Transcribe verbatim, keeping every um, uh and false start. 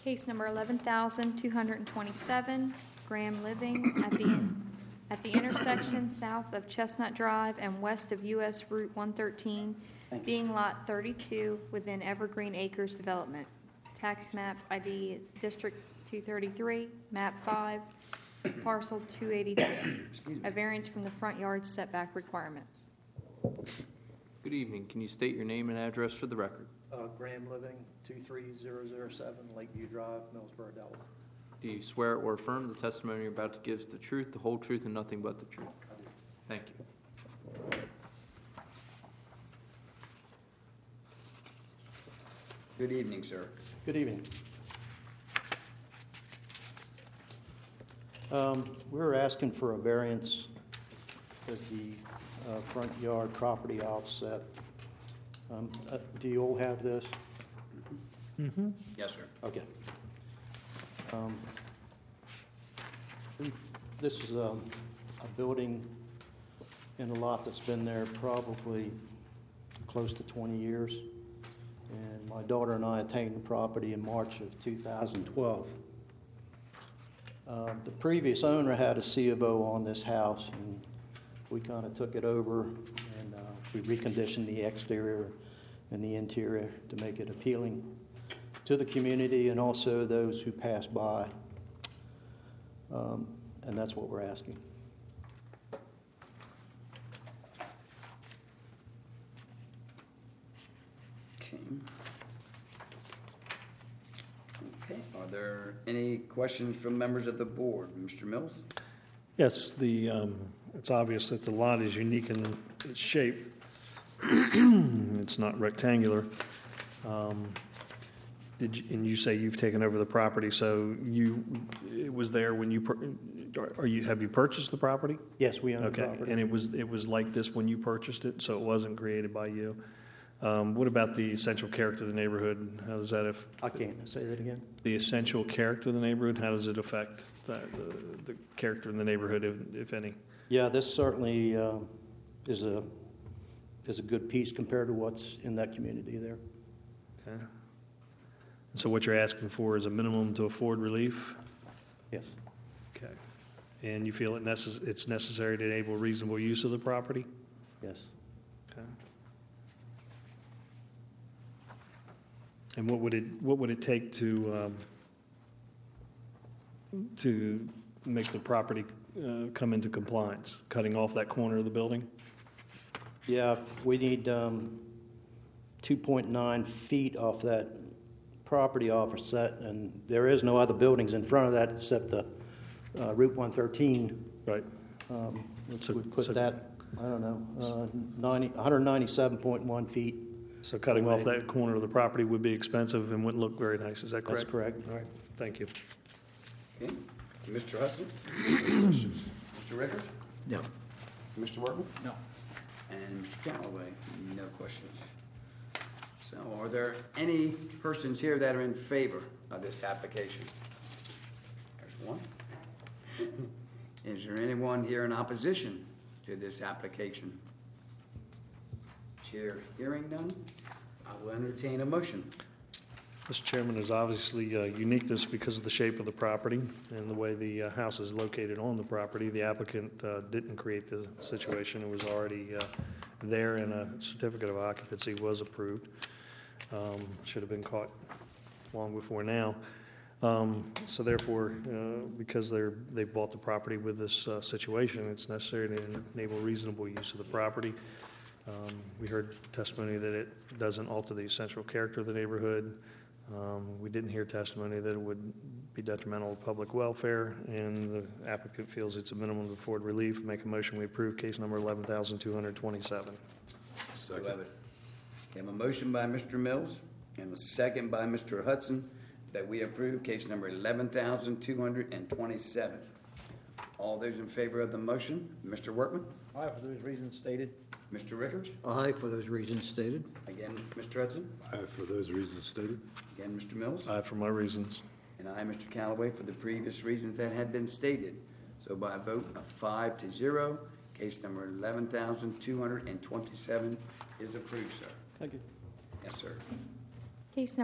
Case number eleven thousand two hundred twenty-seven, Graham Living at the, at the intersection south of Chestnut Drive and west of U S Route one thirteen, being Lot thirty-two within Evergreen Acres Development. Tax map I D is District two thirty-three, map five, parcel two eighty-two. A variance from the front yard setback requirements. Good evening. Can you state your name and address for the record? Uh, Graham Living, two three zero zero seven Lakeview Drive, Millsboro, Delaware. Do you swear or affirm the testimony you're about to give is the truth, the whole truth, and nothing but the truth? Thank you. Good evening, sir. Good evening. Um, We're asking for a variance at the uh, front yard property offset. Um, uh, Do you all have this? Mm-hmm. Yes, sir. Okay. Um, we- This is um, a building in a lot that's been there probably close to twenty years. And my daughter and I attained the property in March of two thousand twelve. Uh, The previous owner had a C of O on this house, and we kind of took it over, and uh, we reconditioned the exterior and the interior to make it appealing to the community and also those who pass by. Um, And that's what we're asking. Okay. Okay, are there any questions from members of the board? Mister Mills? Yes, the, um, it's obvious that the lot is unique in its shape. It's not rectangular. Um, Did you, and you say you've taken over the property, so you, it was there when you, pur- are you, have you purchased the property? Yes, we own the Okay, property. and it was, it was like this when you purchased it, so it wasn't created by you. Um, What about the essential character of the neighborhood? How does that, if, I can't say that again. the essential character of the neighborhood, how does it affect the, the, the character in the neighborhood, if, if any? Yeah, this certainly um, is a, is a good piece compared to what's in that community there. Okay. So what you're asking for is a minimum to afford relief? Yes. Okay. And you feel it necess- it's necessary to enable reasonable use of the property? Yes. Okay. And what would it, what would it take to, um, to make the property uh, come into compliance? Cutting off that corner of the building? Yeah, we need um, two point nine feet off that property offset, and there is no other buildings in front of that except the uh, Route one thirteen. Right. Um, So- We put so- that, I don't know, uh, ninety, one hundred ninety-seven point one feet. So cutting off that corner of the property would be expensive and wouldn't look very nice, is that correct? That's correct. All right, thank you. Okay. Mister Hudson? Mister Rickard? No. Mister Workman? No. And Mister Callaway? No questions. So are there any persons here that are in favor of this application? There's one. Is there anyone here in opposition to this application? Chair hearing none, I will entertain a motion. Mister Chairman, there's obviously uh, uniqueness because of the shape of the property and the way the uh, house is located on the property. The applicant uh, didn't create the situation. It was already uh, there, and a certificate of occupancy was approved. Um, Should have been caught long before now. Um, So therefore, uh, because they're, they bought the property with this uh, situation, it's necessary to enable reasonable use of the property. Um, We heard testimony that it doesn't alter the essential character of the neighborhood. Um, We didn't hear testimony that it would be detrimental to public welfare, and the applicant feels it's a minimum to afford relief. Make a motion, we approve case number eleven thousand two hundred twenty-seven. Second. We have a motion by Mister Mills and a second by Mister Hudson that we approve case number eleven thousand two hundred twenty-seven. All those in favor of the motion, Mister Workman? Aye, for those reasons stated. Mister Rickards? Aye, for those reasons stated. Again, Mister Hudson? Aye, for those reasons stated. Again, Mister Mills? Aye, for my reasons. And I, Mister Callaway, for the previous reasons that had been stated. So by a vote of five to zero, case number eleven thousand two hundred twenty-seven is approved, sir. Thank you. Yes, sir. Case number